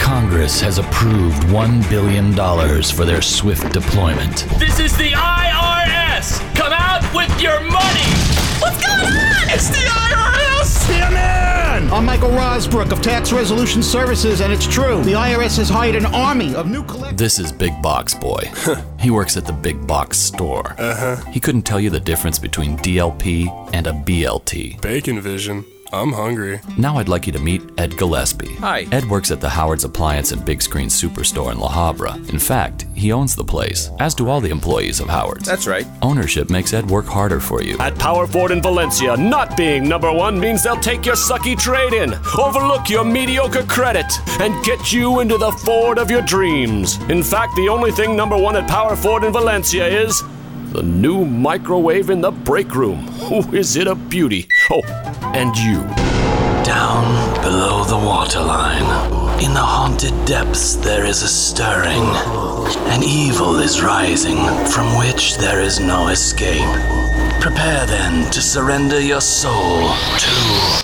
Congress has approved $1 billion for their swift deployment. This is the IRS! Come out with your money! What's going on? It's the IRS! Yeah, man! I'm Michael Rosbrook of Tax Resolution Services, and it's true. The IRS has hired an army of new collectors. This is Big Box Boy. He works at the Big Box store. He couldn't tell you the difference between DLP and a BLT. Bacon Vision. I'm hungry. Now I'd like you to meet Ed Gillespie. Hi. Ed works at the Howard's Appliance and Big Screen Superstore in La Habra. In fact, he owns the place, as do all the employees of Howard's. That's right. Ownership makes Ed work harder for you. At Power Ford in Valencia, not being number one means they'll take your sucky trade-in, overlook your mediocre credit, and get you into the Ford of your dreams. In fact, the only thing number one at Power Ford in Valencia is the new microwave in the break room. Oh, is it a beauty? Oh, and you. Down below the waterline, in the haunted depths there is a stirring. An evil is rising from which there is no escape. Prepare then to surrender your soul to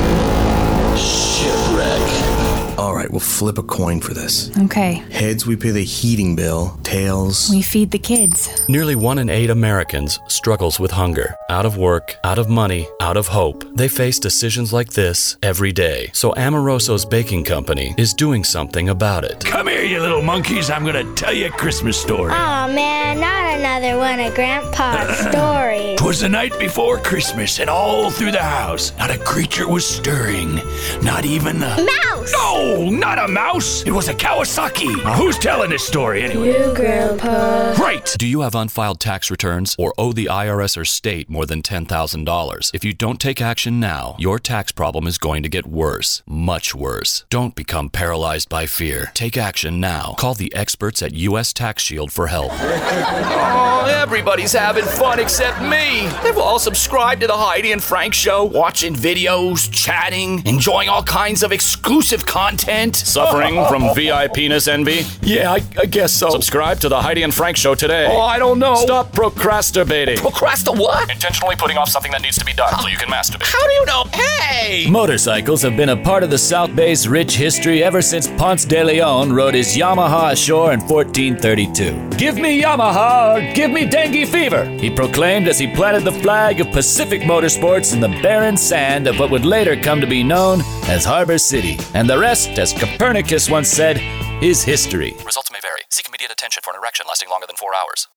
shipwreck. All right, we'll flip a coin for this. Okay. Heads, we pay the heating bill. Tails, We feed the kids. Nearly 1 in 8 Americans struggles with hunger. Out of work, out of money, out of hope. They face decisions like this every day. So Amoroso's Baking Company is doing something about it. Come here, you little monkeys. I'm gonna tell you a Christmas story. Aw, man, not another one of Grandpa's stories. 'Twas the night before Christmas, and all through the house, not a creature was stirring. Not even a... Mouse! No, not a mouse. It was a Kawasaki. Now, who's telling this story anyway? You, Grandpa. Right. Do you have unfiled tax returns or owe the IRS or state more than $10,000? If you don't take action now, your tax problem is going to get worse. Much worse. Don't become paralyzed by fear. Take action now. Call the experts at U.S. Tax Shield for help. Oh, everybody's having fun except me. They've all subscribed to the Heidi and Frank show, watching videos, chatting, enjoying all kinds of exclusive content. Suffering from VIP penis envy? Yeah, I guess so. Subscribe to the Heidi and Frank show today. Oh, I don't know. Stop procrastinating. Procrastinate what? Intentionally putting off something that needs to be done so you can masturbate. How do you know? Hey! Motorcycles have been a part of the South Bay's rich history ever since Ponce de Leon rode his Yamaha ashore in 1432. Give me Yamaha or give me dengue fever, he proclaimed as he planted the flag of Pacific Motorsports in the barren sand of what would later come to be known as Harbor City. And the rest, as Copernicus once said, is history. Results may vary. Seek immediate attention for an erection lasting longer than 4 hours.